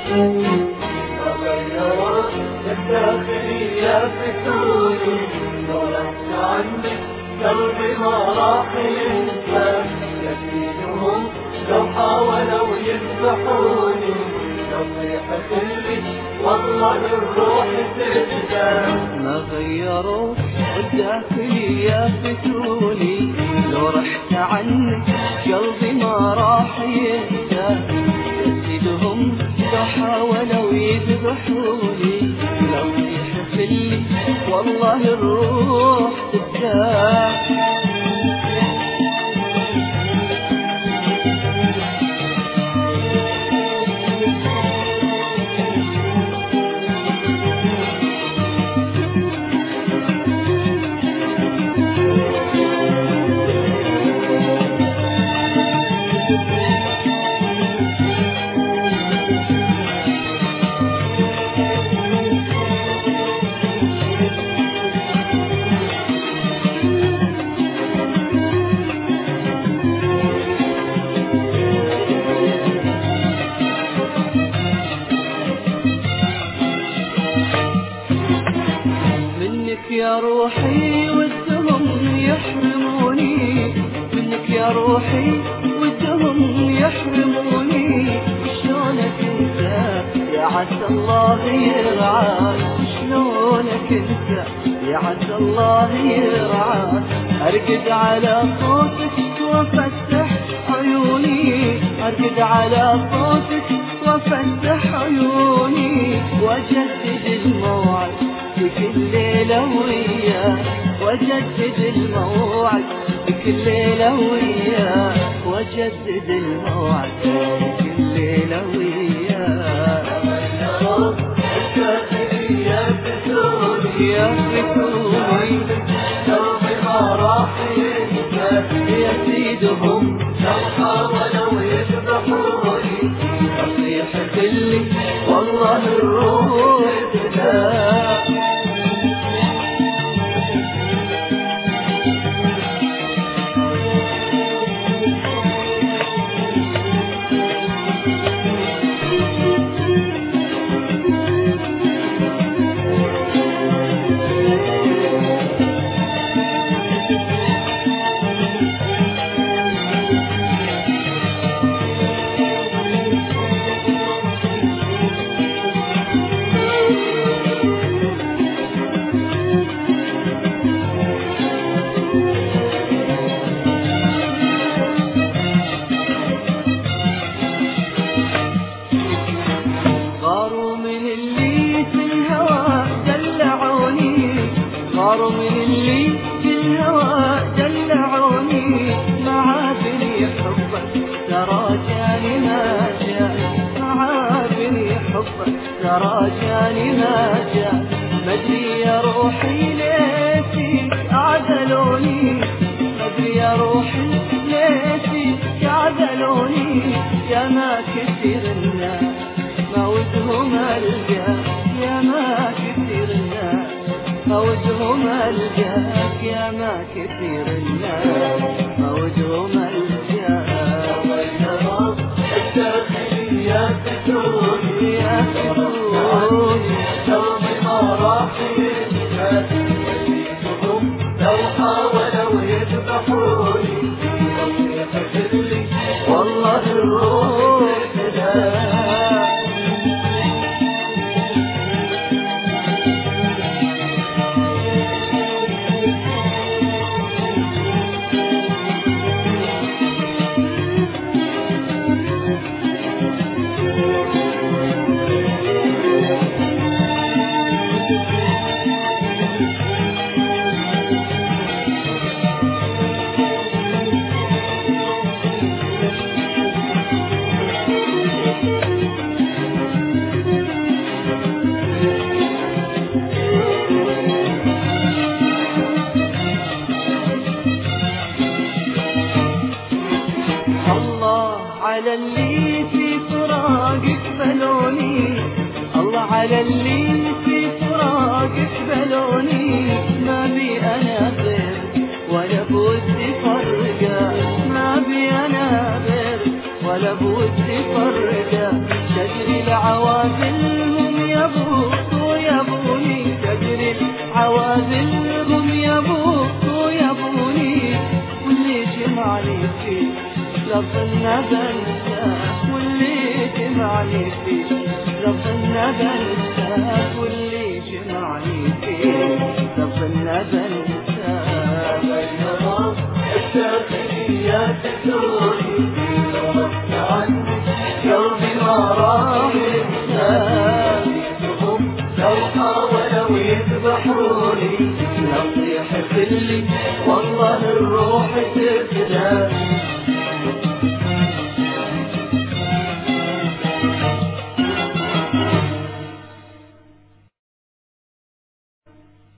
تغيرت الداخلية فتوني، لو لست عنك قلبي ما راح ينسى. يزيدهم لو حاولوا يذبحوني، لو صيحت لي والله الروح تهدى. ما غيروا الداخلية فتوني، لو رحت عنك قلبي ما راح ينسى. يزيدهم لو حاولوا يذبحوني، لو صيحت لي والله الروح تهدى. يا روحي ودهم يحرموني، منك يا روحي ودهم يحرموني. شلونك انت يا عسى الله يرعاك، شلونك انت يا عسى الله يرعاك. ارقد على صوتك وافتح عيوني، ارقد على صوتك وافتح عيوني. واجدد الموعد بكل ليلة وياك، وجدد الموعد بكل ليلة وياك، وجدد الموعد بكل ليلة وياك. الداخلية فتوني، يا فتوني قلبي ما راح ينسى. يزيدهم لو حاولوا يذبحوني، نصيحة لي والله الروح تهدى. غاروا من اللي في الهوى دلعوني، غاروا من اللي في الهوى دلعوني. معابني حبك ترى جاني ما جاء، معابني حبك ترى جاني ما جاء. مدري يا روحي ليش عذلوني، مدري يا روحي ليش عذلوني. يا ما كثير الناس موتهم الجاك، يا ما كثير الناس موتهم الجاك، يا ما كثير الناس موتهم الجاك. الداخلية فتوني، يا فتوني قلبي ما راح ينسى. يزيدهم لو حاولوا يذبحوني، نصيحة لي والله الروح تهدى. على اللي في فراقك بلوني، الله على اللي في فراقك بلوني. ما بي أنا غير ولا بودي فرقة، ما بي أنا غير ولا بودي فرقة. تدري العوازل هم يبوسوا يبوني، تدري العوازل هم يبوسوا يبوني، واللي جمعني فيه لظن بنساه، واللي جمعني فيه لظن بنساه، واللي جمعني فيه لظن بنساه. بينما الداخلية تدوري غصبت عني قلبي ما راح ينساه، لو حاولوا يذبحوني نصيحة اللي والله الروح تفدى.